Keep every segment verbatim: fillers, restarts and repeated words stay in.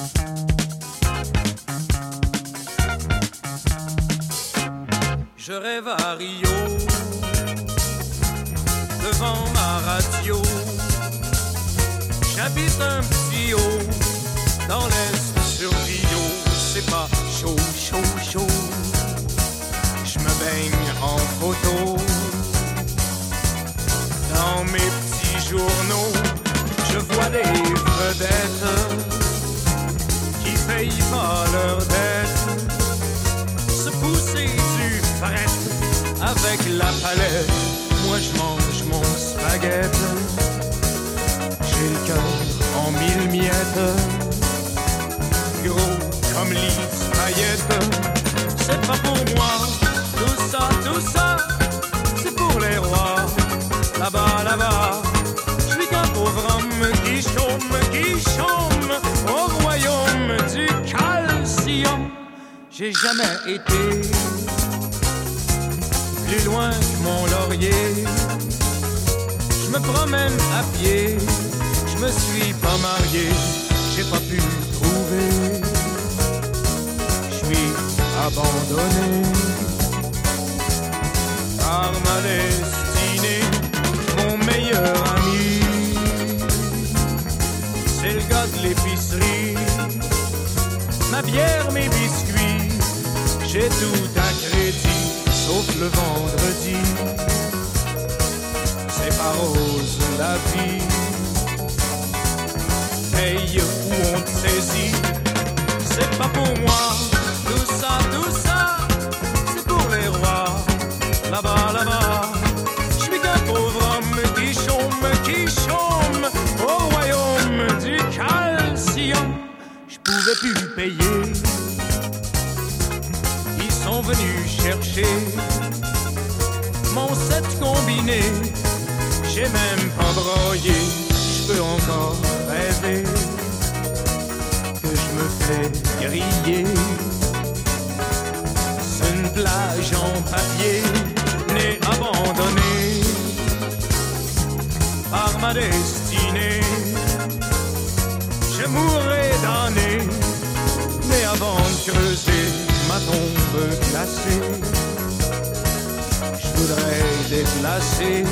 Je rêve à Rio, devant ma radio. J'habite un petit haut, dans l'est sur Rio. C'est pas chaud, chaud, chaud. Je me baigne en photo. Dans mes petits journaux, je vois des vedettes qui payent pas leurs dettes, se pousser du fret avec la palette. Moi je mange mon spaghetti, j'ai le cœur en mille miettes, gros comme Lise paillettes. C'est pas pour moi, tout ça, tout ça, c'est pour les rois. Là-bas, là-bas, je suis qu'un pauvre homme qui chôme, qui chôme au royaume du calcium. J'ai jamais été plus loin que mon laurier. Je me promène à pied, je me suis pas marié, j'ai pas pu trouver. Je suis abandonné par ma destinée. Mon meilleur ami, c'est le gars de l'épicerie. Ma bière, mes biscuits, j'ai tout à crédit, sauf le vendredi. C'est pas rose la vie, paye où on te saisit. C'est pas pour moi, tout ça, tout ça, c'est pour les rois. Là-bas, là-bas, je suis qu'un pauvre homme qui chôme, qui chôme au royaume du calcium. Je pouvais plus payer, ils sont venus chercher mon set combiné. J'ai même pas broyé, je peux encore rêver que je me fais griller. C'est une plage en papier, né abandonné par ma destinée. Je mourrai damné, mais avant de creuser ma tombe glacée, je voudrais déplacer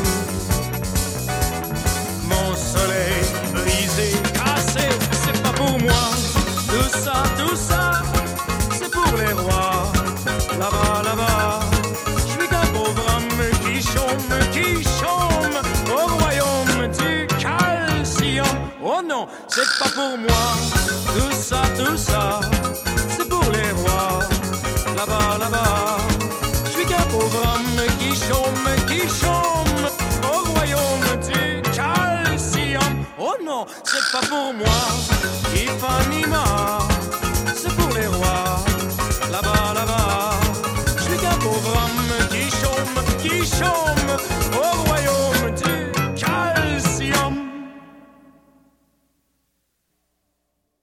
mon soleil brisé, cassé. C'est pas pour moi, tout ça, tout ça, c'est pour les rois. Là-bas, là-bas, je suis qu'un pauvre homme qui chôme, qui chôme au royaume du calcium. Oh non, c'est pas pour moi, tout ça, tout ça, c'est pour les rois. Là-bas, là-bas, je suis qu'un pauvre homme qui chôme, qui chôme au royaume du calcium. Oh non, c'est pas pour moi, Ipanema, c'est pour les rois. Là-bas, là-bas, je suis qu'un pauvre homme qui chôme, qui chôme